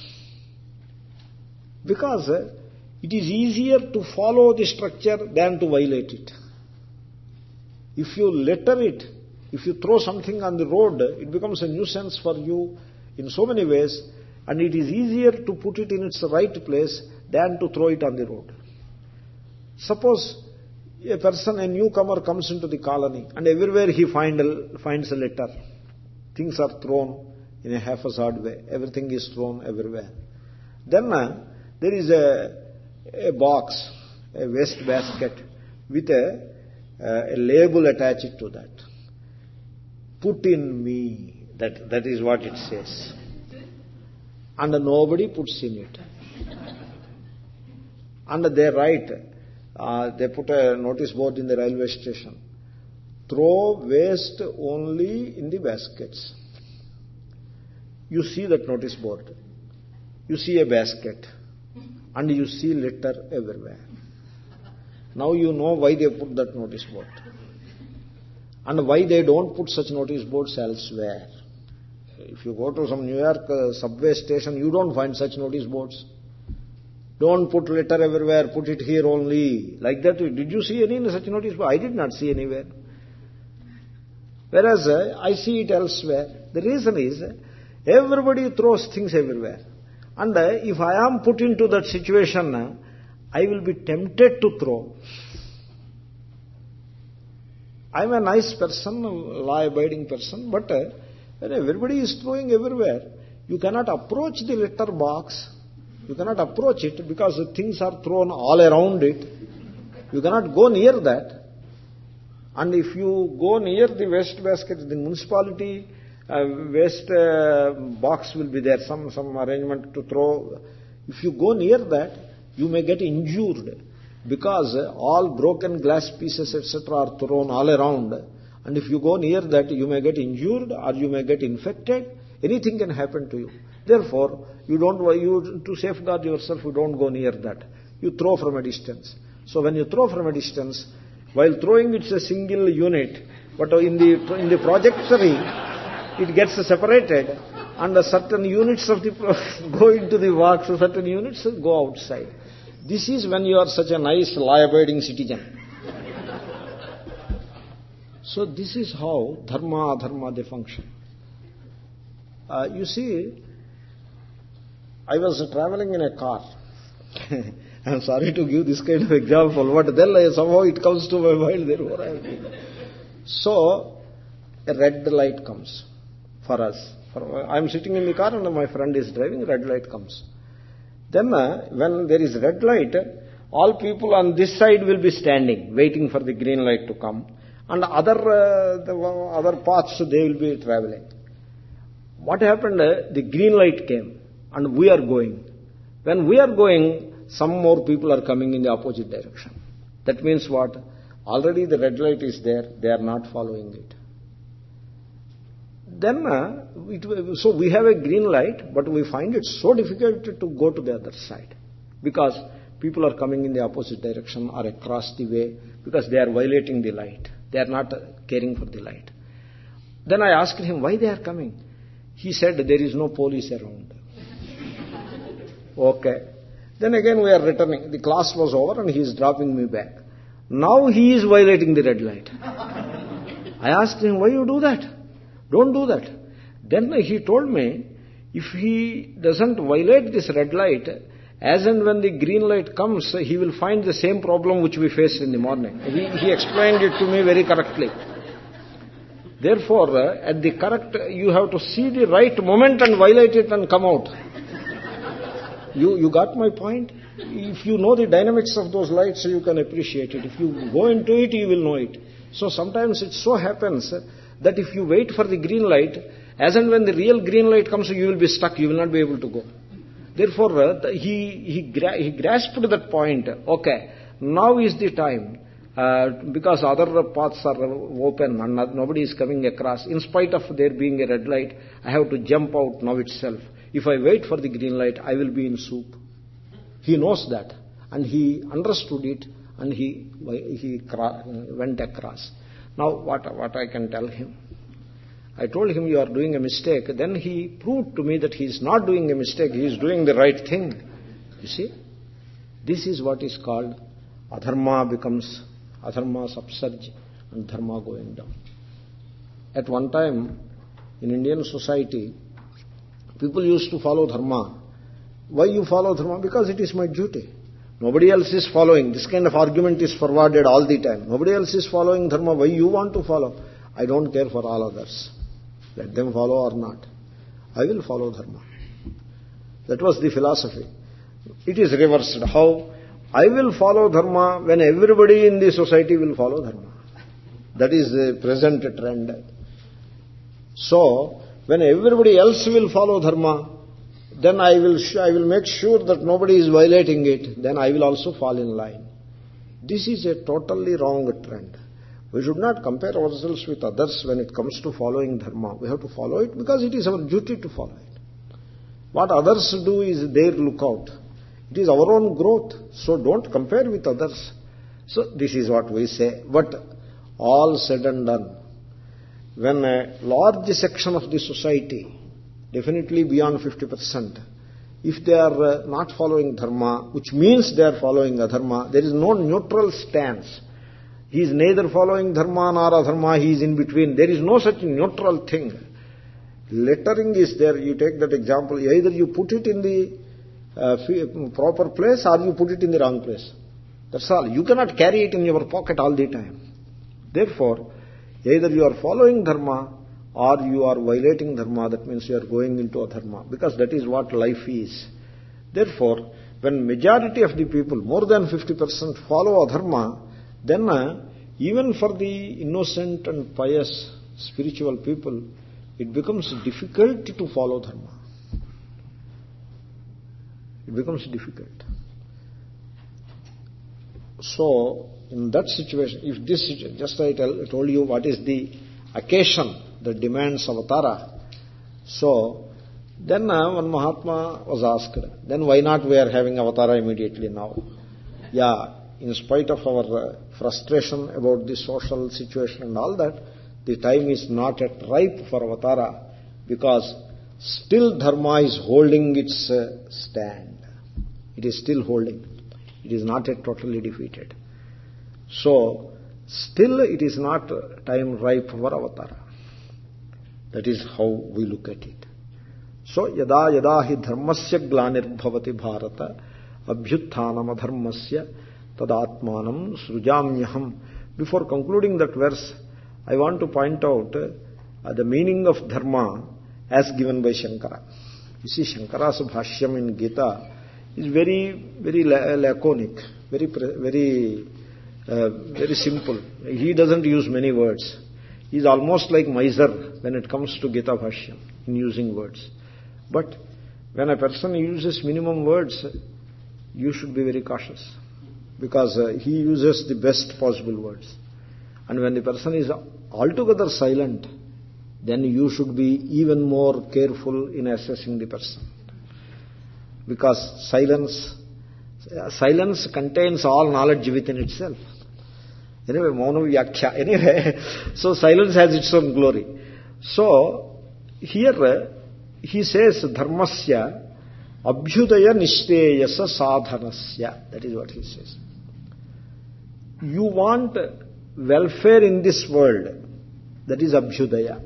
Because uh, it is easier to follow the structure than to violate it. If you litter it, if you throw something on the road, it becomes a nuisance for you in so many ways, and it is easier to put it in its right place than to throw it on the road. Suppose a person, a newcomer comes into the colony, and everywhere he find a, finds a litter. Things are thrown in a haphazard way. Everything is thrown everywhere. Then uh, there is a, a box, a waste basket with a, uh, a label attached to that. Put in me. That, that is what it says. And nobody puts in it. And they write, uh, they put a notice board in the railway station. Throw waste only in the baskets. You see that notice board. You see a basket. And you see litter everywhere. Now you know why they put that notice board. And why they don't put such notice boards elsewhere. If you go to some New York uh, subway station, you don't find such notice boards. Don't put litter everywhere, put it here only. Like that, did you see any such notice board? I did not see anywhere. Whereas uh, I see it elsewhere. The reason is, uh, everybody throws things everywhere. And uh, if I am put into that situation, uh, I will be tempted to throw. I am a nice person, a law-abiding person, but uh, when everybody is throwing everywhere, you cannot approach the litter box. You cannot approach it because the things are thrown all around it. You cannot go near that. And if you go near the waste basket, the municipality uh, waste uh, box will be there, some, some arrangement to throw. If you go near that, you may get injured because uh, all broken glass pieces, et cetera are thrown all around. And if you go near that, you may get injured or you may get infected. Anything can happen to you. Therefore, you don't, you, to safeguard yourself, you don't go near that. You throw from a distance. So when you throw from a distance, while throwing it's a single unit, but in the, in the trajectory, it gets separated and certain units of the go into the box, certain units go outside. This is when you are such a nice law-abiding citizen. So this is how dharma, adharma, they function. Uh, you see, I was traveling in a car. I am sorry to give this kind of example, but then somehow it comes to my mind, therefore I have given. So, a red light comes for us. I am sitting in the car and my friend is driving, red light comes. Then uh, when there is red light, all people on this side will be standing, waiting for the green light to come. And other, uh, the other paths, they will be traveling. What happened? Uh, the green light came and we are going. When we are going, some more people are coming in the opposite direction. That means what? Already the red light is there, they are not following it. Then, uh, it, so we have a green light, but we find it so difficult to go to the other side. Because people are coming in the opposite direction or across the way, because they are violating the light. They are not caring for the light. Then I asked him why they are coming. He said there is no police around. Okay. Then again we are returning. The class was over and he is dropping me back. Now he is violating the red light. I asked him, why you do that? Don't do that. Then he told me, if he doesn't violate this red light, as and when the green light comes, he will find the same problem which we faced in the morning. He, he explained it to me very correctly. Therefore, uh, at the correct, you have to see the right moment and violate it and come out. You, you got my point? If you know the dynamics of those lights, you can appreciate it. If you go into it, you will know it. So sometimes it so happens that if you wait for the green light, as and when the real green light comes, you will be stuck. You will not be able to go. Therefore, uh, he, he, gra- he grasped that point. Okay, now is the time. uh, because other paths are open and nobody is coming across. In spite of there being a red light, I have to jump out now itself. If I wait for the green light, I will be in soup. He knows that, and he understood it, and he he went across. Now, what, what I can tell him? I told him, you are doing a mistake. Then he proved to me that he is not doing a mistake. He is doing the right thing. You see? This is what is called adharma becomes, adharma's upsurge and dharma going down. At one time, in Indian society, people used to follow dharma. Why you follow dharma? Because it is my duty. Nobody else is following. This kind of argument is forwarded all the time. Nobody else is following dharma. Why you want to follow? I don't care for all others. Let them follow or not. I will follow dharma. That was the philosophy. It is reversed. How? I will follow dharma when everybody in the society will follow dharma. That is the present trend. So, when everybody else will follow dharma, then I will, I will make sure that nobody is violating it. Then I will also fall in line. This is a totally wrong trend. We should not compare ourselves with others when it comes to following dharma. We have to follow it because it is our duty to follow it. What others do is their lookout. It is our own growth. So don't compare with others. So this is what we say. But all said and done, when a large section of the society, definitely beyond fifty percent, if they are uh, not following dharma, which means they are following adharma, there is no neutral stance. He is neither following dharma nor adharma, he is in between. There is no such neutral thing. Lettering is there. You take that example. Either you put it in the uh, proper place or you put it in the wrong place. That's all. You cannot carry it in your pocket all the time. Therefore, either you are following dharma or you are violating dharma. That means you are going into adharma, because that is what life is. Therefore, when majority of the people, more than fifty percent, follow adharma, then uh, even for the innocent and pious spiritual people, it becomes difficult to follow dharma. It becomes difficult. So, in that situation, if this, just I tell, told you what is the occasion that demands avatara, so then uh, one Mahatma was asked, then why not we are having avatara immediately now? Yeah, in spite of our uh, frustration about the social situation and all that, the time is not yet ripe for avatara, because still dharma is holding its uh, stand. It is still holding. It is not yet totally defeated. So, still it is not time ripe for avatara. That is how we look at it. So, yada yada hi dharmasya glanir bharata abhyutthanam adharmasya tadatmanam srujamyaham. Before concluding that verse, I want to point out uh, the meaning of dharma as given by Shankara. You see, Shankara's bhashyam in Gita is very, very laconic, very, very, uh, very simple. He doesn't use many words. He is almost like miser when it comes to Gita bhashyam in using words. But when a person uses minimum words, you should be very cautious, because uh, he uses the best possible words. And when the person is altogether silent, then you should be even more careful in assessing the person. Because silence, uh, silence contains all knowledge within itself. Anyway, mauna vyakhya. Anyway, so silence has its own glory. So, here uh, he says, dharmasya abhyudaya nishteyasa sadhanasya. That is what he says. You want welfare in this world, that is abhyudaya.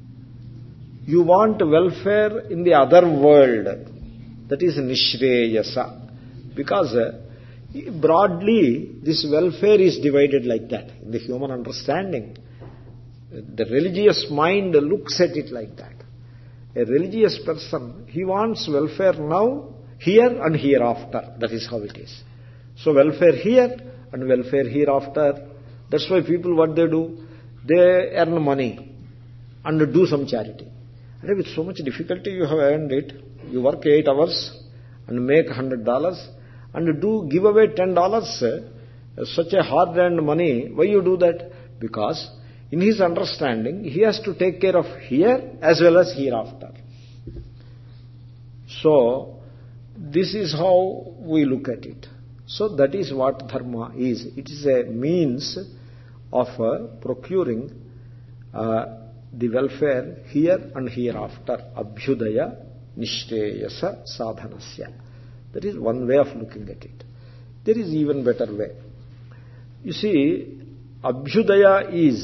You want welfare in the other world, that is nishreyasa. Because uh, broadly, this welfare is divided like that. In the human understanding, the religious mind looks at it like that. A religious person, he wants welfare now, here and hereafter. That is how it is. So welfare here and welfare hereafter. That's why people, what they do, they earn money and do some charity. And with so much difficulty you have earned it, you work eight hours and make one hundred dollars and do give away ten dollars such a hard-earned money, why you do that? Because in his understanding, he has to take care of here as well as hereafter. So, this is how we look at it. So, that is what dharma is. It is a means of uh, procuring uh, the welfare here and hereafter. Abhyudaya nishreyasa sadhanasya. That is one way of looking at it. There is even better way. You see, Abhyudaya is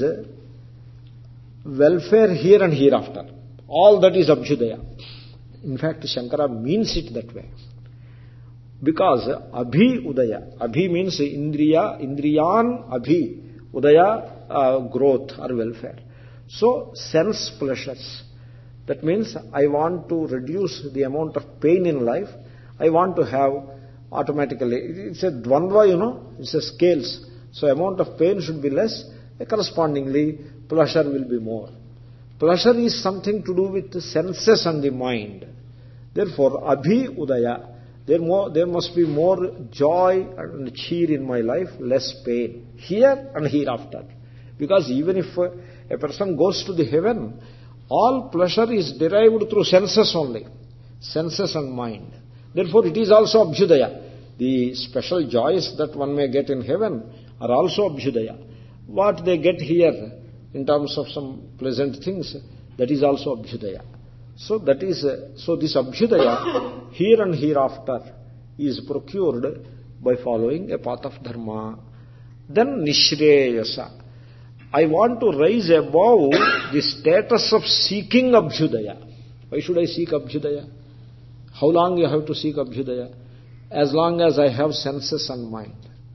welfare here and hereafter. All that is Abhyudaya. In fact, Shankara means it that way. Because Abhi Udaya. Abhi means Indriya, Indriyan Abhi. Udaya, uh, growth or welfare. So, sense pleasures. That means I want to reduce the amount of pain in life. I want to have automatically, it's a dvandva, you know, it's a scales. So amount of pain should be less, correspondingly pleasure will be more. Pleasure is something to do with the senses and the mind. Therefore, abhi udaya, there, more, there must be more joy and cheer in my life, less pain, here and hereafter. Because even if a, a person goes to the heaven, all pleasure is derived through senses only, senses and mind. Therefore, it is also abhyudaya. The special joys that one may get in heaven are also abhyudaya. What they get here in terms of some pleasant things, that is also abhyudaya. So that is uh, so this abhyudaya here and hereafter is procured by following a path of dharma. Then nishreyasa. I want to rise above the status of seeking abhyudaya. Why should I seek abhyudaya? How long you have to seek abhyudaya? As long as I have senses and mind.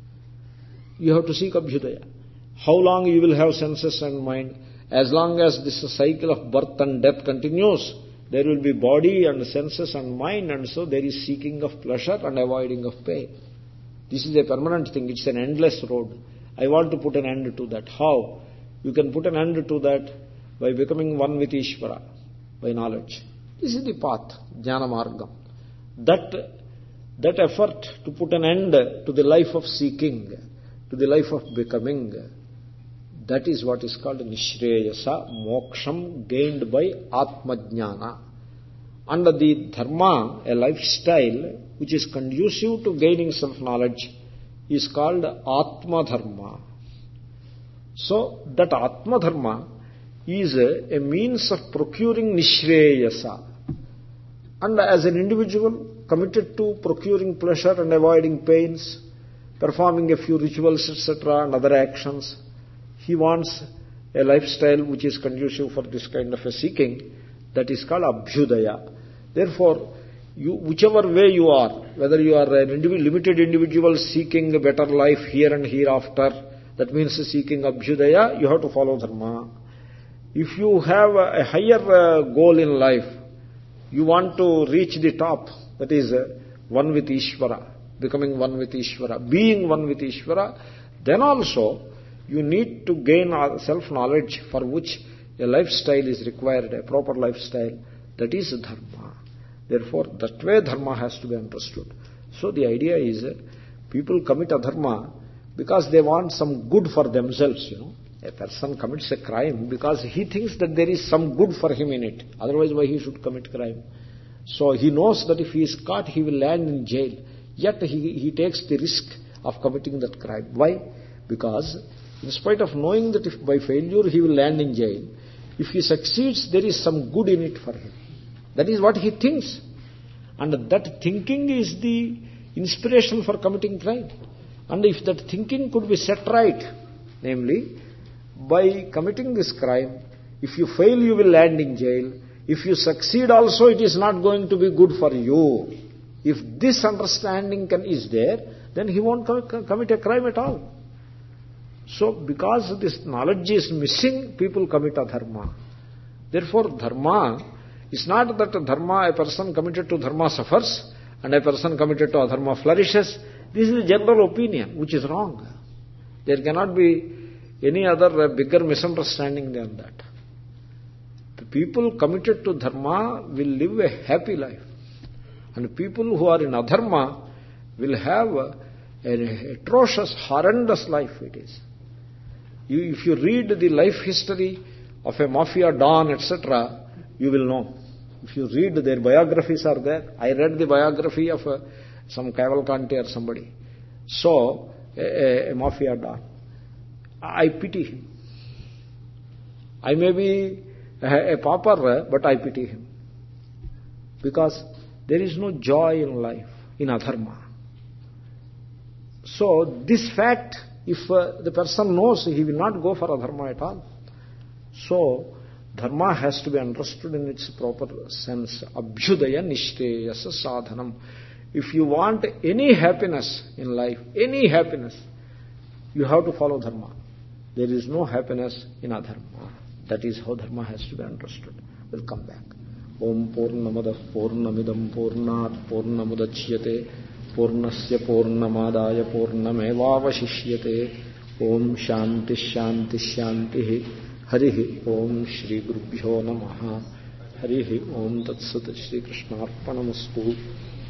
You have to seek abhyudaya. How long you will have senses and mind? As long as this cycle of birth and death continues, there will be body and senses and mind, and so there is seeking of pleasure and avoiding of pain. This is a permanent thing. It's an endless road. I want to put an end to that. How? You can put an end to that by becoming one with Ishvara, by knowledge. This is the path, jnana margam. That, that effort to put an end to the life of seeking, to the life of becoming, that is what is called nishreyasa, moksham gained by atmajnana. Under the dharma, a lifestyle which is conducive to gaining self-knowledge is called atma dharma. So, that atma dharma is a, a means of procuring nishreyasa. And as an individual committed to procuring pleasure and avoiding pains, performing a few rituals, et cetera, and other actions, he wants a lifestyle which is conducive for this kind of a seeking. That is called abhyudaya. Therefore, you, whichever way you are, whether you are an individual, limited individual seeking a better life here and hereafter, that means seeking abhyudaya, you have to follow dharma. If you have a higher uh, goal in life, you want to reach the top, that is uh, one with Ishvara, becoming one with Ishvara, being one with Ishvara, then also you need to gain self-knowledge, for which a lifestyle is required, a proper lifestyle, that is dharma. Therefore, that way dharma has to be understood. So the idea is, uh, people commit adharma because they want some good for themselves, you know. A person commits a crime because he thinks that there is some good for him in it. Otherwise, why he should commit crime? So he knows that if he is caught, he will land in jail. Yet he, he takes the risk of committing that crime. Why? Because in spite of knowing that if by failure he will land in jail, if he succeeds, there is some good in it for him. That is what he thinks. And that thinking is the inspiration for committing crime. And if that thinking could be set right, namely, by committing this crime, if you fail, you will land in jail. If you succeed also, it is not going to be good for you. If this understanding can, is there, then he won't commit a crime at all. So, because this knowledge is missing, people commit adharma. Therefore, dharma is not that dharma, a person committed to dharma suffers, and a person committed to adharma flourishes. This is a general opinion, which is wrong. There cannot be any other bigger misunderstanding than that. The people committed to dharma will live a happy life. And people who are in adharma will have an atrocious, horrendous life it is. You, if you read the life history of a mafia don, et cetera, you will know. If you read their biographies are there. I read the biography of uh, some Cavalcanti or somebody. So, a, a mafia don. I pity him. I may be a, a pauper, but I pity him. Because there is no joy in life, in adharma. So, this fact, if uh, the person knows, he will not go for adharma at all. So, dharma has to be understood in its proper sense. Abhyudaya nishteyasa sadhanam. If you want any happiness in life, any happiness, you have to follow dharma. There is no happiness in adharma. That is how dharma has to be understood. We'll come back. Om Purnamadah Purnamidam Purnat Purnamudachyate Purnasya Purnamadaya Purnamevavashishyate. Om Shanti Shanti Shanti. Harihi Om Shri Gurubhyo Namaha. Harihi Om Tatsat Shri Krishnarpanamastu.